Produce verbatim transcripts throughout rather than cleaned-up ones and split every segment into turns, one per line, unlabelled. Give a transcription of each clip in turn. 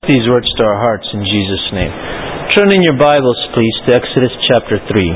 these words to our hearts in Jesus' name. Turn in your Bibles, please, to Exodus chapter three.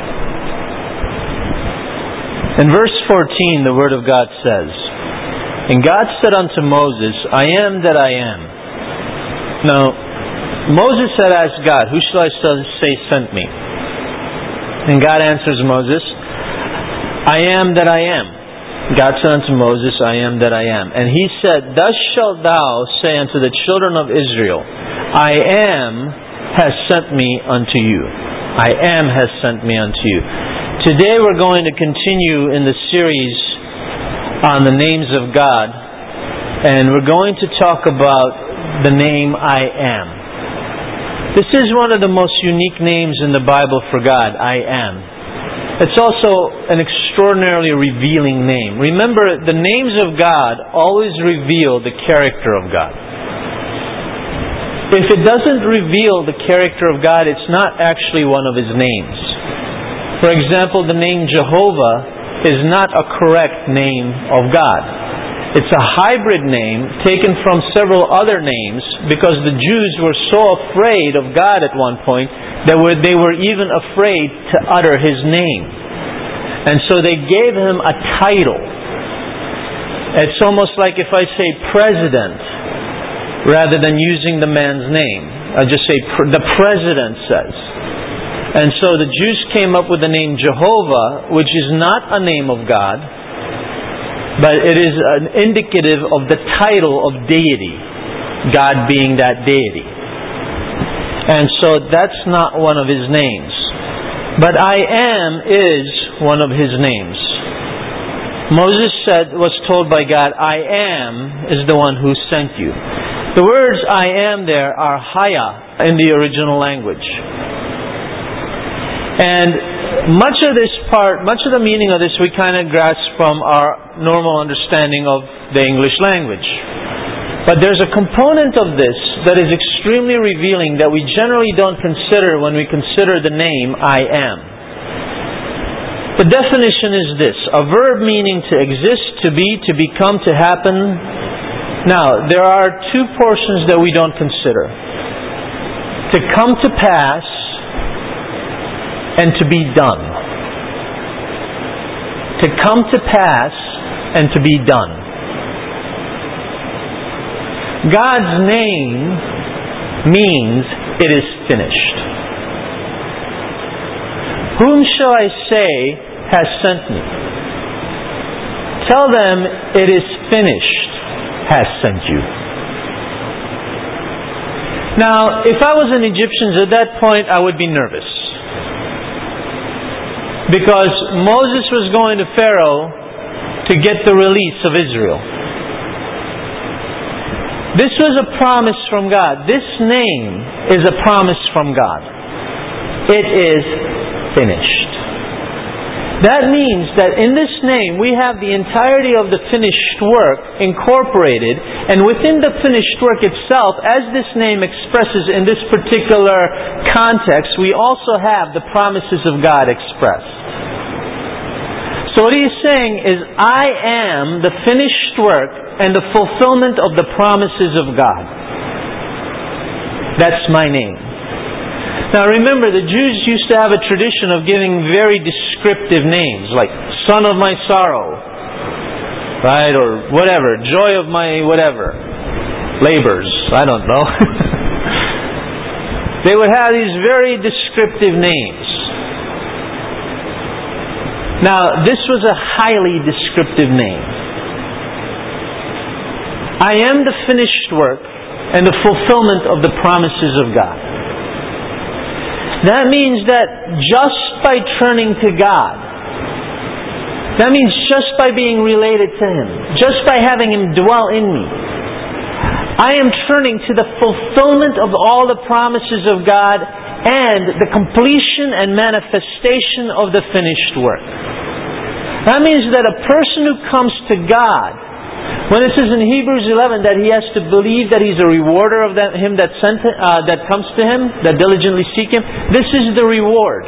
In verse fourteen, the Word of God says, "And God said unto Moses, I am that I am." Now, Moses had asked God, "Who shall I say sent me?" And God answers Moses, "I am that I am." God said unto Moses, "I am that I am." And He said, "Thus shalt thou say unto the children of Israel, I am has sent me unto you." I am has sent me unto you. Today we're going to continue in the series on the names of God, and we're going to talk about the name I am. This is one of the most unique names in the Bible for God, I am. It's also an extraordinarily revealing name. Remember, the names of God always reveal the character of God. If it doesn't reveal the character of God, it's not actually one of His names. For example, the name Jehovah is not a correct name of God. It's a hybrid name taken from several other names because the Jews were so afraid of God at one point that they were even afraid to utter His name. And so they gave Him a title. It's almost like if I say president rather than using the man's name. I just say the president says. And so the Jews came up with the name Jehovah, which is not a name of God, but it is an indicative of the title of deity, God being that deity. And so that's not one of His names. But I am is one of His names. Moses said, was told by God, I am is the one who sent you. The words I am there are haya in the original language. And much of this part, much of the meaning of this we kind of grasp from our normal understanding of the English language. But there's a component of this that is extremely revealing that we generally don't consider when we consider the name I am. The definition is this: a verb meaning to exist, to be, to become, to happen. Now, there are two portions that we don't consider. To come to pass and to be done. To come to pass and to be done. God's name means it is finished. Whom shall I say has sent me? Tell them it is finished has sent you. Now, if I was an Egyptian at that point, I would be nervous. Because Moses was going to Pharaoh to get the release of Israel. This was a promise from God. This name is a promise from God. It is finished. That means that in this name we have the entirety of the finished work incorporated, and within the finished work itself, as this name expresses in this particular context, we also have the promises of God expressed. So what He is saying is, I am the finished work and the fulfillment of the promises of God. That's my name. Now remember, the Jews used to have a tradition of giving very descriptive names, like son of my sorrow, right, or whatever, joy of my whatever, labors, I don't know. They would have these very descriptive names. Now, this was a highly descriptive name. I am the finished work and the fulfillment of the promises of God. That means that just by turning to God, that means just by being related to Him, just by having Him dwell in me, I am turning to the fulfillment of all the promises of God and the completion and manifestation of the finished work. That means that a person who comes to God, when it says in Hebrews eleven that he has to believe that He's a rewarder of that, him that sent uh, that comes to him, that diligently seek Him, this is the reward.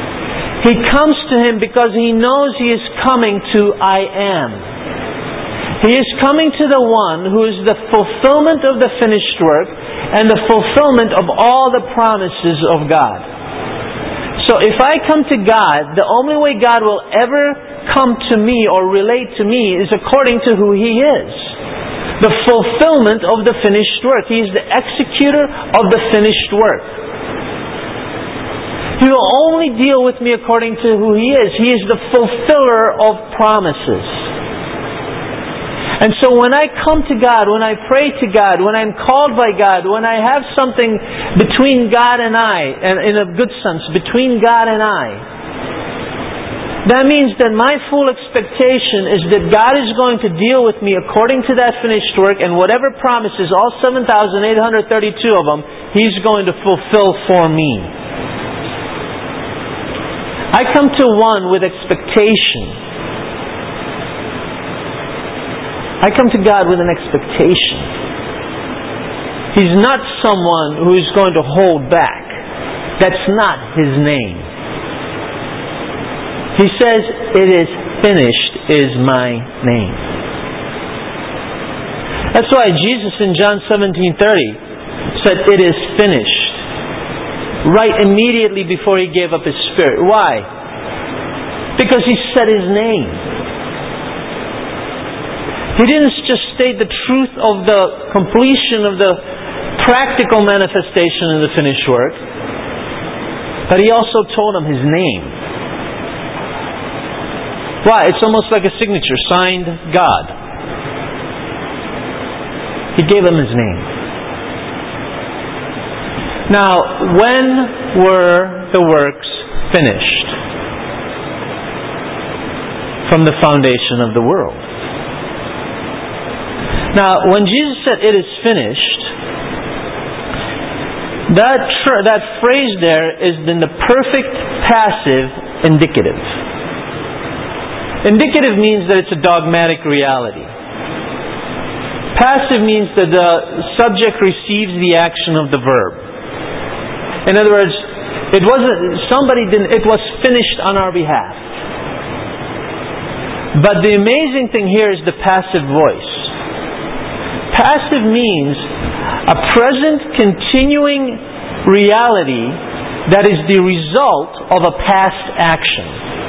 He comes to Him because he knows he is coming to I am. He is coming to the one who is the fulfillment of the finished work and the fulfillment of all the promises of God. So if I come to God, the only way God will ever come to me or relate to me is according to who He is. The fulfillment of the finished work. He is the executor of the finished work. He will only deal with me according to who He is. He is the fulfiller of promises. And so when I come to God, when I pray to God, when I'm called by God, when I have something between God and I, and in a good sense, between God and I, that means that my full expectation is that God is going to deal with me according to that finished work, and whatever promises, all seven thousand eight hundred thirty-two of them, He's going to fulfill for me. I come to one with expectation. I come to God with an expectation. He's not someone who is going to hold back. That's not His name. He says, "It is finished" is my name. That's why Jesus in John seventeen thirty said, "It is finished," right immediately before He gave up His Spirit. Why? Because He said His name. He didn't just state the truth of the completion of the practical manifestation of the finished work, but He also told them His name. Why? It's almost like a signature, signed God. He gave them His name. Now, when were the works finished? From the foundation of the world. Now, when Jesus said, "It is finished," that tr- that phrase there is in the perfect passive indicative. Indicative means that it's a dogmatic reality. Passive means that the subject receives the action of the verb. In other words, it wasn't somebody didn't. It was finished on our behalf. But the amazing thing here is the passive voice. Passive means a present continuing reality that is the result of a past action.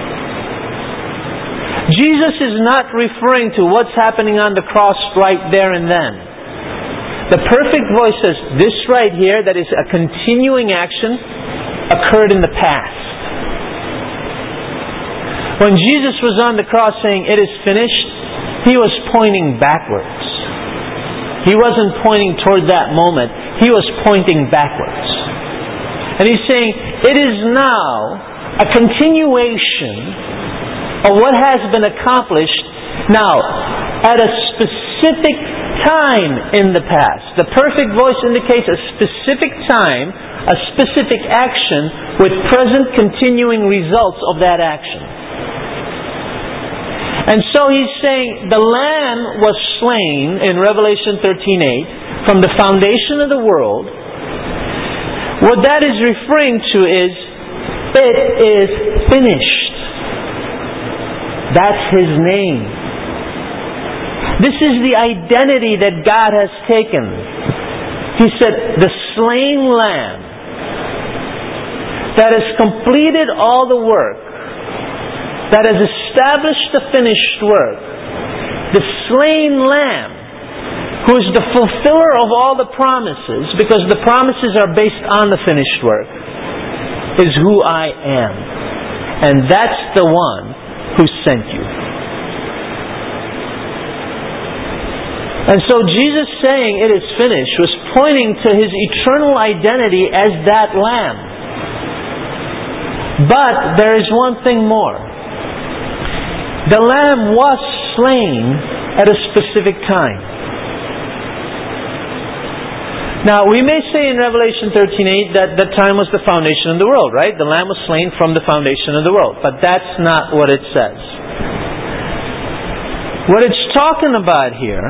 Jesus is not referring to what's happening on the cross right there and then. The perfect voice says, this right here, that is a continuing action, occurred in the past. When Jesus was on the cross saying, "It is finished," He was pointing backwards. He wasn't pointing toward that moment. He was pointing backwards. And He's saying, it is now a continuation of what has been accomplished now at a specific time in the past. The perfect voice indicates a specific time, a specific action with present continuing results of that action. And so He's saying the Lamb was slain in Revelation thirteen eight from the foundation of the world. What that is referring to is, it is finished. That's His name. This is the identity that God has taken. He said, the slain Lamb that has completed all the work, that has established the finished work, the slain Lamb, who is the fulfiller of all the promises, because the promises are based on the finished work, is who I am. And that's the one who sent you. And so Jesus saying, "It is finished," was pointing to His eternal identity as that Lamb. But there is one thing more. The Lamb was slain at a specific time. Now, we may say in Revelation thirteen eight that that time was the foundation of the world, right? The Lamb was slain from the foundation of the world. But that's not what it says. What it's talking about here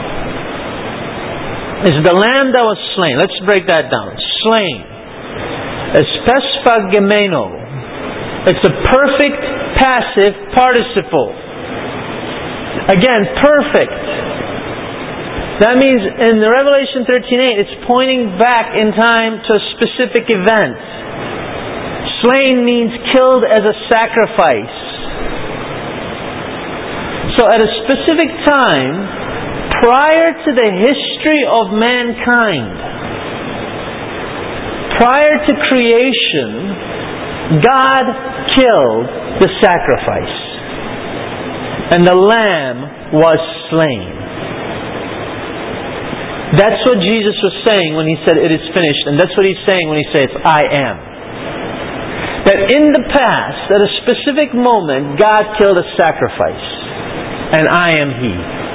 is the Lamb that was slain. Let's break that down. Slain. Espespagemeno. It's a perfect passive participle. Again, perfect. That means in the Revelation thirteen eight, it's pointing back in time to a specific event. Slain means killed as a sacrifice. So at a specific time, prior to the history of mankind, prior to creation, God killed the sacrifice. And the Lamb was slain. That's what Jesus was saying when He said, "It is finished." And that's what He's saying when He says, "I am." That in the past, at a specific moment, God killed a sacrifice. And I am He.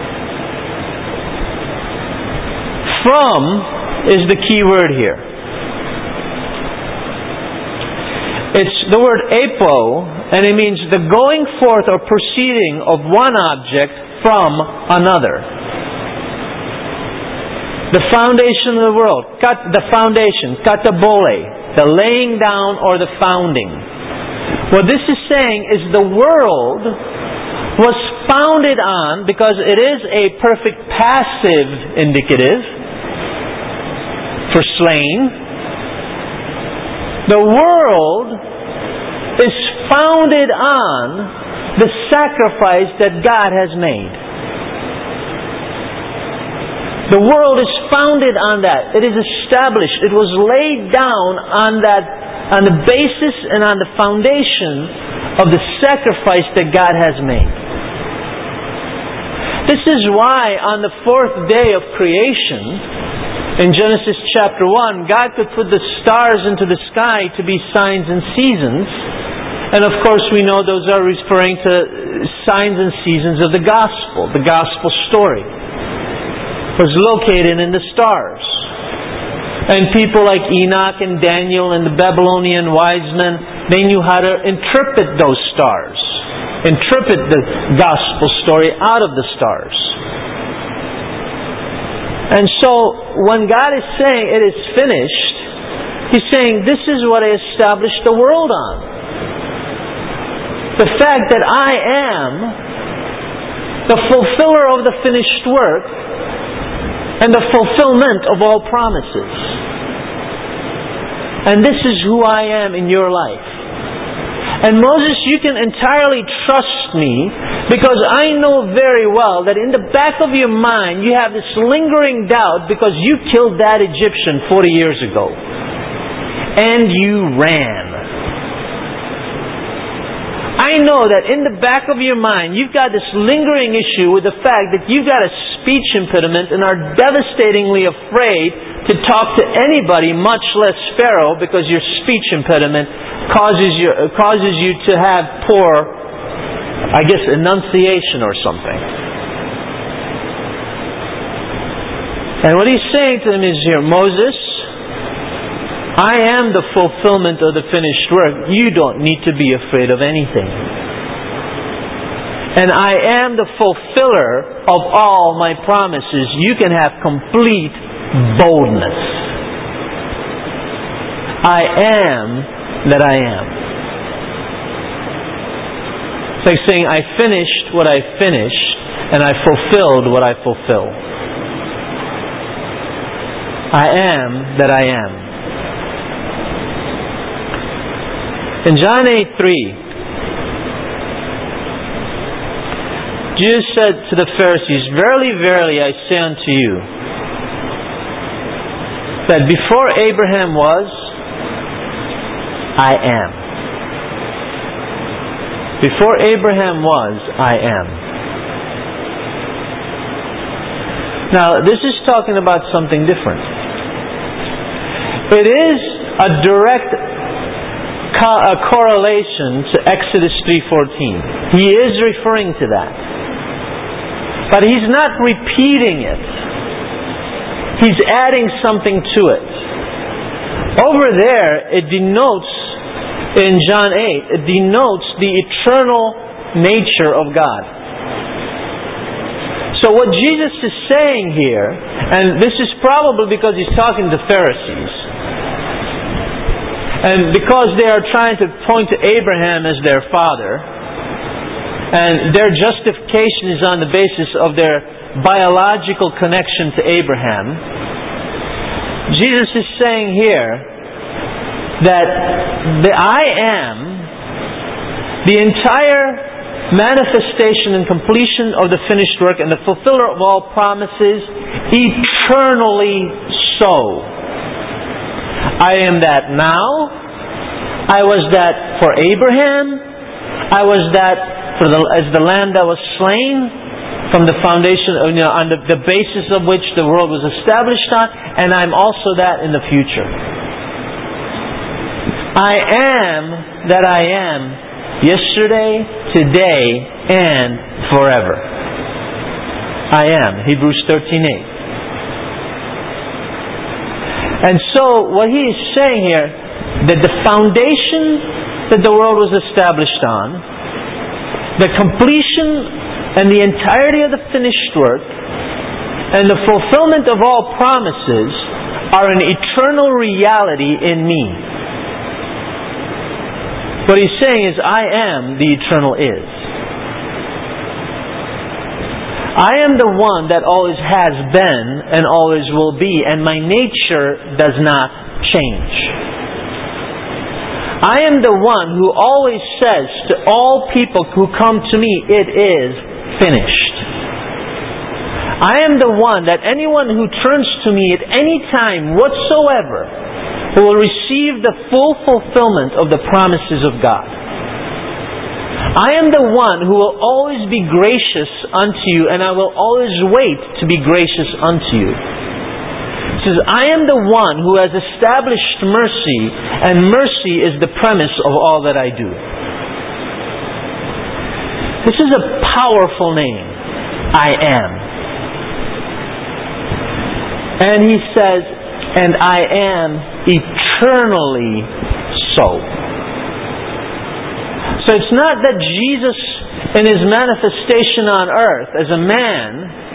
From is the key word here. It's the word apo, and it means the going forth or proceeding of one object from another. The foundation of the world, kat, the foundation, katabole, the laying down or the founding. What this is saying is the world was founded on, because it is a perfect passive indicative for slain, the world is founded on the sacrifice that God has made. The world is founded on that. It is established. It was laid down on that, on the basis and on the foundation of the sacrifice that God has made. This is why on the fourth day of creation, in Genesis chapter one, God could put the stars into the sky to be signs and seasons. And of course we know those are referring to signs and seasons of the gospel, the gospel story. Was located in the stars. And people like Enoch and Daniel and the Babylonian wise men, they knew how to interpret those stars. Interpret the gospel story out of the stars. And so, when God is saying it is finished, He's saying this is what I established the world on. The fact that I am the fulfiller of the finished work and the fulfillment of all promises. And this is who I am in your life. And Moses, you can entirely trust me because I know very well that in the back of your mind you have this lingering doubt because you killed that Egyptian forty years ago. And you ran. I know that in the back of your mind you've got this lingering issue with the fact that you've got a speech impediment and are devastatingly afraid to talk to anybody, much less Pharaoh, because your speech impediment causes you, causes you to have poor, I guess, enunciation or something. And what He's saying to them is here, Moses, I am the fulfillment of the finished work. You don't need to be afraid of anything. And I am the fulfiller of all my promises. You can have complete boldness. I am that I am. It's like saying, I finished what I finished, and I fulfilled what I fulfill. I am that I am. In John eight three, Jesus said to the Pharisees, Verily, verily, I say unto you, that before Abraham was, I am. Before Abraham was, I am. Now, this is talking about something different. It is a direct co- a correlation to Exodus three fourteen. He is referring to that. But He's not repeating it. He's adding something to it. Over there, it denotes, in John eight, it denotes the eternal nature of God. So what Jesus is saying here, and this is probably because He's talking to Pharisees, and because they are trying to point to Abraham as their father, And their justification is on the basis of their biological connection to Abraham. Jesus is saying here that the I am, the entire manifestation and completion of the finished work and the fulfiller of all promises, eternally so. I am that now. I was that for Abraham. I was that for the, as the Lamb that was slain from the foundation, you know, on the, the basis of which the world was established on, and I'm also that in the future. I am that I am yesterday, today, and forever. I am. Hebrews thirteen eight. And so, what he is saying here, that the foundation that the world was established on, the completion and the entirety of the finished work, and the fulfillment of all promises are an eternal reality in me. What he's saying is, I am the eternal is. I am the one that always has been and always will be, and my nature does not change. I am the one who always says to all people who come to me, it is finished. I am the one that anyone who turns to me at any time whatsoever will receive the full fulfillment of the promises of God. I am the one who will always be gracious unto you, and I will always wait to be gracious unto you. It says, I am the one who has established mercy, and mercy is the premise of all that I do. This is a powerful name. I am. And he says, and I am eternally so. So it's not that Jesus, in His manifestation on earth as a man,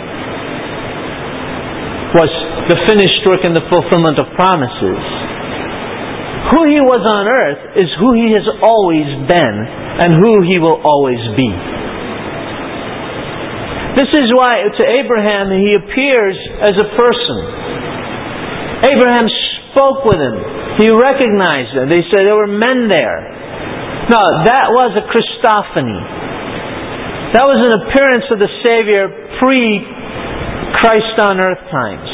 was the finished work and the fulfillment of promises. Who He was on earth is who He has always been and who He will always be. This is why to Abraham He appears as a person. Abraham spoke with him. He recognized them. They said there were men there. No, that was a Christophany. That was an appearance of the Savior pre-Christ on earth times.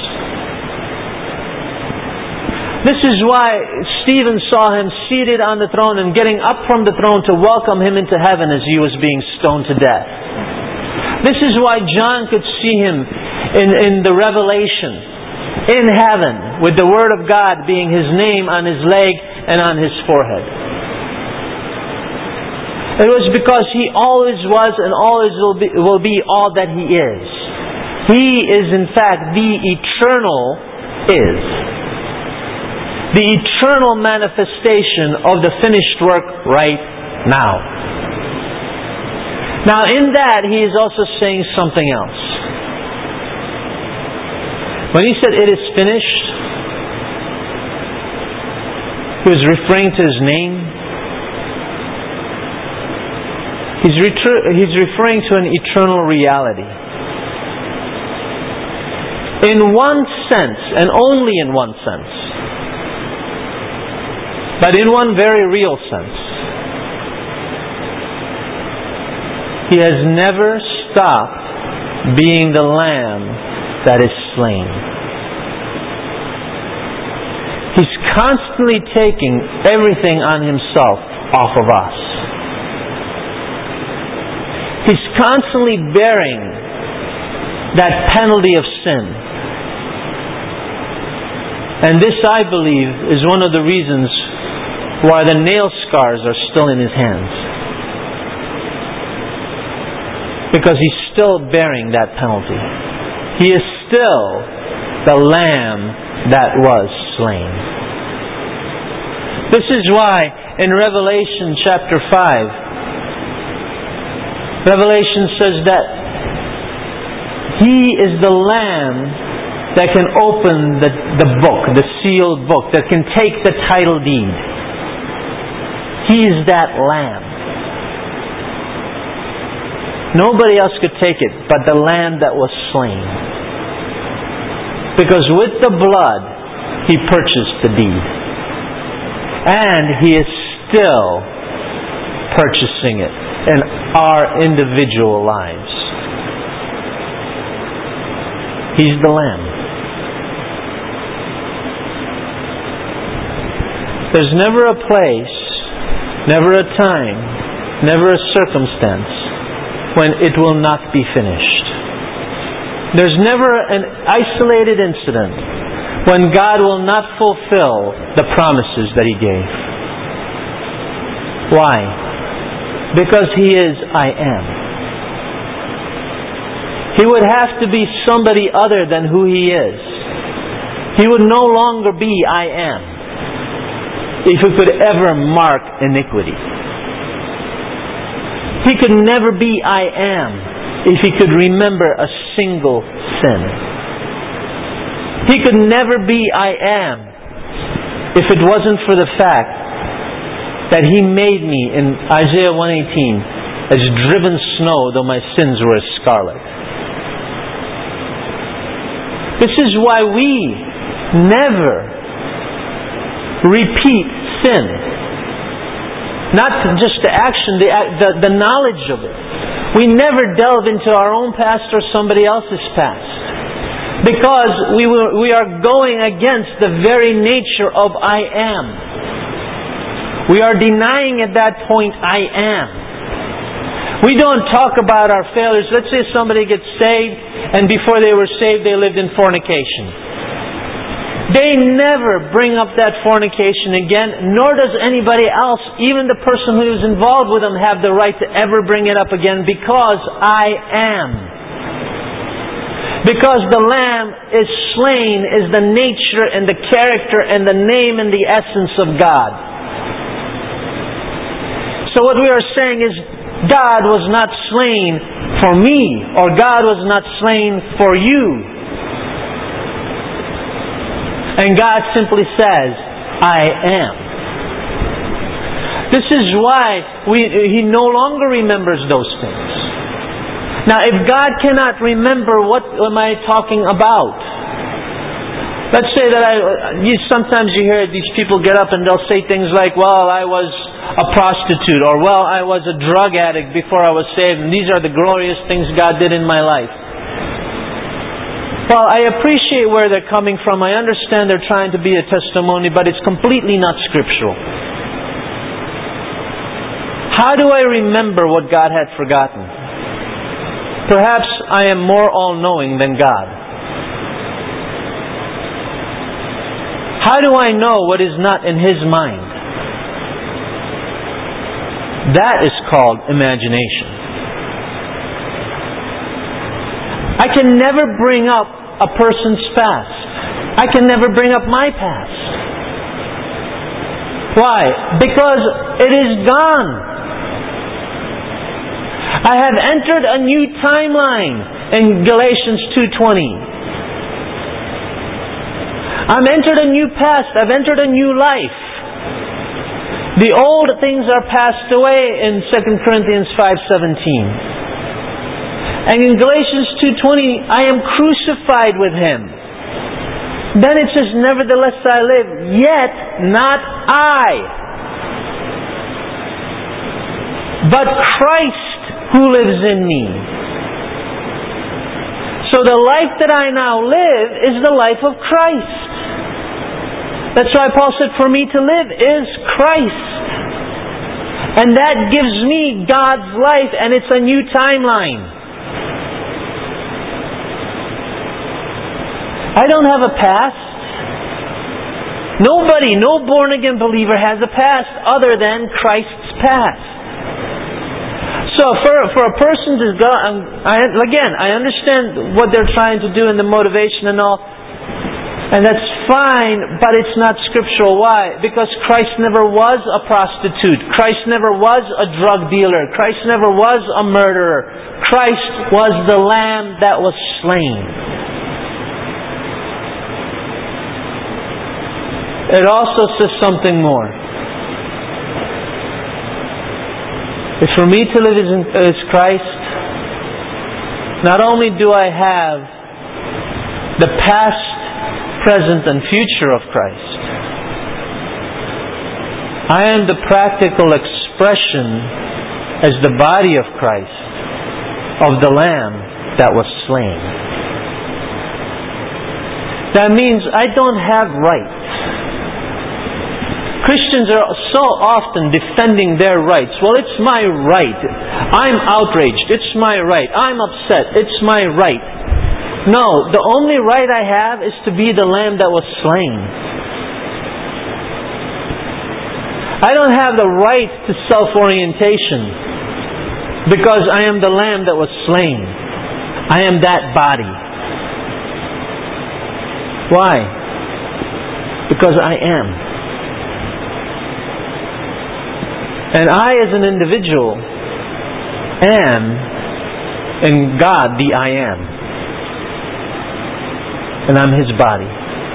This is why Stephen saw Him seated on the throne and getting up from the throne to welcome Him into heaven as He was being stoned to death. This is why John could see Him in, in the Revelation, in heaven, with the Word of God being His name on His leg and on His forehead. It was because He always was and always will be, will be all that He is. He is in fact the eternal is. The eternal manifestation of the finished work right now. Now in that He is also saying something else. When He said it is finished, He was referring to His name. He's, retur- he's referring to an eternal reality. In one sense, and only in one sense, but in one very real sense, He has never stopped being the Lamb that is slain. He's constantly taking everything on Himself off of us. He's constantly bearing that penalty of sin. And this, I believe, is one of the reasons why the nail scars are still in His hands. Because He's still bearing that penalty. He is still the Lamb that was slain. This is why in Revelation chapter five, Revelation says that He is the Lamb that can open the, the book, the sealed book, that can take the title deed. He is that Lamb. Nobody else could take it but the Lamb that was slain. Because with the blood, He purchased the deed. And He is still purchasing it in our individual lives. He's the Lamb. There's never a place, never a time, never a circumstance when it will not be finished. There's never an isolated incident when God will not fulfill the promises that He gave. Why? Because He is I Am. He would have to be somebody other than who He is. He would no longer be I Am if He could ever mark iniquity. He could never be I Am if He could remember a single sin. He could never be I Am if it wasn't for the fact that He made me, in Isaiah one eighteen, as driven snow, though my sins were as scarlet. This is why we never repeat sin. Not just the action, the, the, the knowledge of it. We never delve into our own past or somebody else's past. Because we, will, we are going against the very nature of I Am. We are denying at that point I Am. We don't talk about our failures. Let's say somebody gets saved and before they were saved they lived in fornication. They never bring up that fornication again, nor does anybody else, even the person who is involved with them, have the right to ever bring it up again, because I am. Because the Lamb is slain is the nature and the character and the name and the essence of God. So what we are saying is, God was not slain for me, or God was not slain for you. And God simply says, I am. This is why we, He no longer remembers those things. Now, if God cannot remember, what am I talking about? Let's say that I... You, sometimes you hear these people get up and they'll say things like, well, I was a prostitute, or well, I was a drug addict before I was saved, and these are the glorious things God did in my life. Well, I appreciate where they're coming from. I understand they're trying to be a testimony, but it's completely not scriptural. How do I remember what God had forgotten? Perhaps I am more all-knowing than God. How do I know what is not in His mind? That is called imagination. I can never bring up a person's past. I can never bring up my past. Why? Because it is gone. I have entered a new timeline in Galatians two twenty. I've entered a new past. I've entered a new life. The old things are passed away in Second Corinthians five seventeen. And in Galatians two twenty, I am crucified with Him. Then it says, nevertheless I live, yet not I, but Christ who lives in me. So the life that I now live is the life of Christ. That's why Paul said, for me to live is Christ. And that gives me God's life, and it's a new timeline. I don't have a past. Nobody, no born-again believer has a past other than Christ's past. So for, for a person to go, um, I, again, I understand what they're trying to do and the motivation and all, and that's fine, but it's not scriptural. Why? Because Christ never was a prostitute. Christ never was a drug dealer. Christ never was a murderer. Christ was the Lamb that was slain. It also says something more. If for me to live is, is Christ, not only do I have the past, present, and future of Christ, I am the practical expression as the body of Christ of the Lamb that was slain. That means I don't have rights. Christians are so often defending their rights. Well, it's my right. I'm outraged. It's my right. I'm upset. It's my right. No, the only right I have is to be the Lamb that was slain. I don't have the right to self-orientation because I am the Lamb that was slain. I am that body. Why? Because I am. And I, as an individual, am in God the I am. And I'm His body.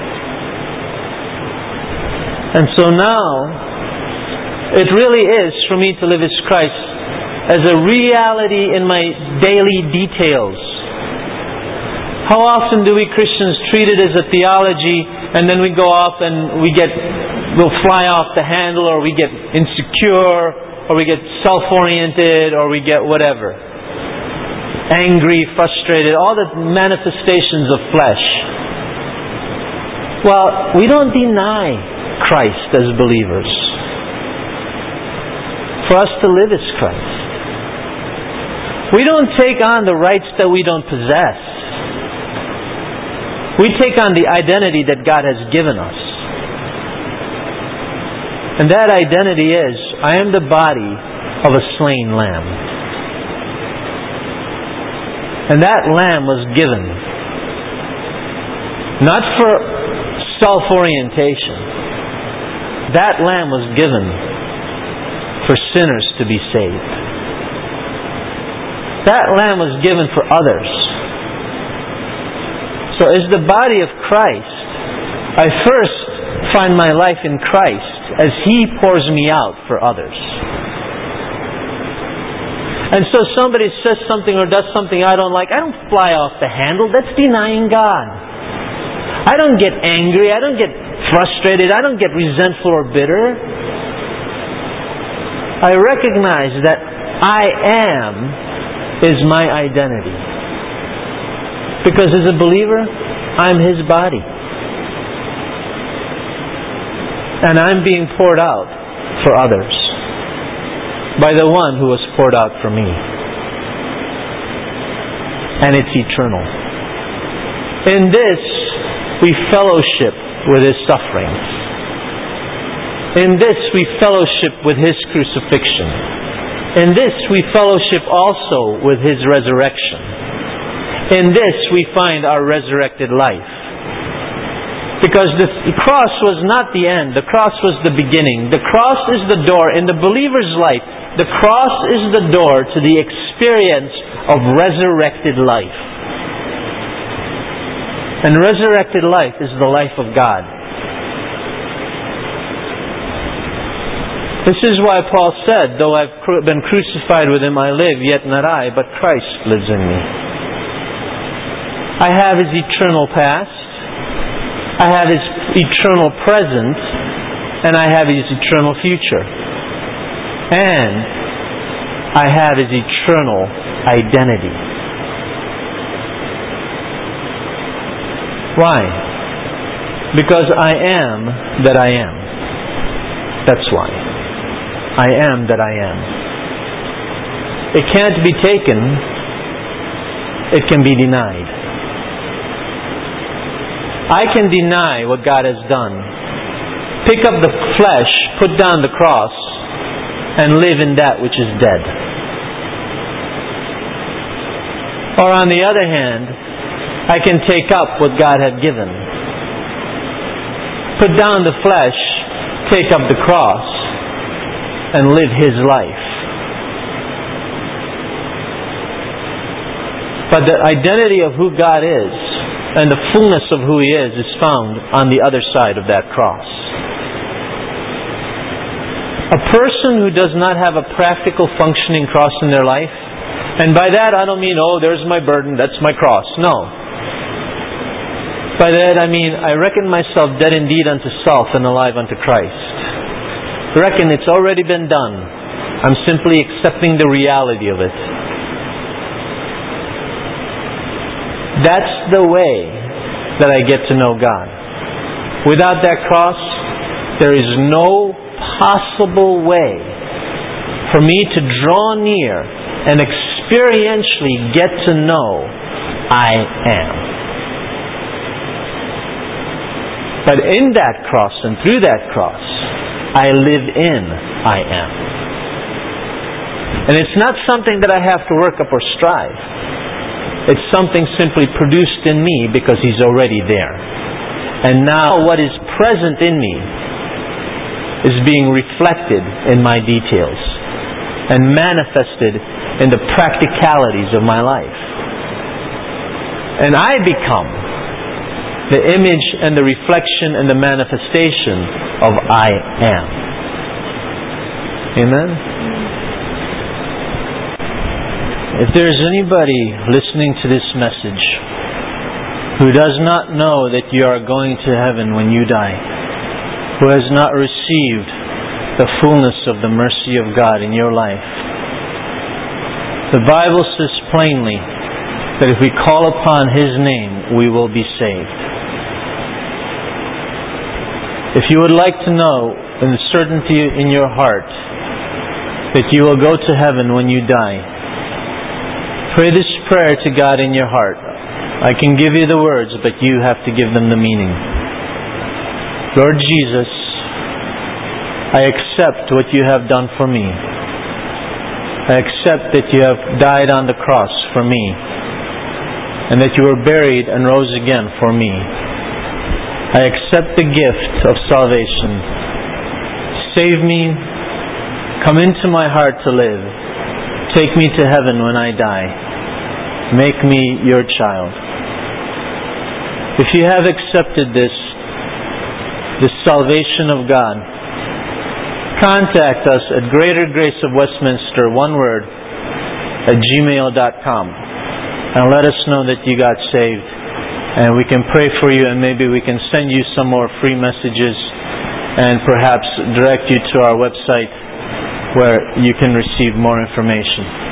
And so now, it really is for me to live as Christ as a reality in my daily details. How often do we Christians treat it as a theology, and then we go off and we get, we'll fly off the handle, or we get insecure, or we get self-oriented, or we get whatever. Angry, frustrated, all the manifestations of flesh. Well, we don't deny Christ as believers. For us to live as Christ. We don't take on the rights that we don't possess. We take on the identity that God has given us. And that identity is, I am the body of a slain lamb. And that lamb was given not for self-orientation. That lamb was given for sinners to be saved. That lamb was given for others. So as the body of Christ, I first find my life in Christ as He pours me out for others. And so somebody says something or does something I don't like, I don't fly off the handle. That's denying God. I don't get angry. I don't get frustrated. I don't get resentful or bitter. I recognize that I am is my identity. Because as a believer, I'm His body. And I'm being poured out for others by the one who was poured out for me. And it's eternal. In this, we fellowship with His sufferings. In this, we fellowship with His crucifixion. In this, we fellowship also with His resurrection. In this, we find our resurrected life. Because the cross was not the end. The cross was the beginning. The cross is the door. In the believer's life, the cross is the door to the experience of resurrected life. And resurrected life is the life of God. This is why Paul said, though I've been crucified with Him, I live, yet not I, but Christ lives in me. I have His eternal past, I have His eternal present, and I have His eternal future. And I have His eternal identity. Why? Because I am that I am. That's why. I am that I am. It can't be taken. It can be denied. I can deny what God has done. Pick up the flesh, put down the cross, and live in that which is dead. Or on the other hand, I can take up what God had given. Put down the flesh, take up the cross, and live His life. But the identity of who God is and the fullness of who He is is found on the other side of that cross. A person who does not have a practical functioning cross in their life And by that I don't mean, oh, there's my burden, that's my cross. No. By that I mean, I reckon myself dead indeed unto self and alive unto Christ. Reckon it's already been done. I'm simply accepting the reality of it. That's the way that I get to know God. Without that cross, there is no possible way for me to draw near and experientially get to know I am. But in that cross and through that cross, I live in I am. And it's not something that I have to work up or strive. It's something simply produced in me because He's already there. And now what is present in me is being reflected in my details and manifested in the practicalities of my life. And I become the image and the reflection and the manifestation of I am. Amen? If there's anybody listening to this message who does not know that you are going to heaven when you die, who has not received the fullness of the mercy of God in your life, the Bible says plainly that if we call upon His name, we will be saved. If you would like to know in the certainty in your heart that you will go to heaven when you die, pray this prayer to God in your heart. I can give you the words, but you have to give them the meaning. Lord Jesus, I accept what you have done for me. I accept that you have died on the cross for me, and that you were buried and rose again for me. I accept the gift of salvation. Save me. Come into my heart to live. Take me to heaven when I die. Make me your child. If you have accepted this, the salvation of God, contact us at Greater Grace of Westminster, one word, at gmail dot com. And let us know that you got saved. And we can pray for you, and maybe we can send you some more free messages and perhaps direct you to our website where you can receive more information.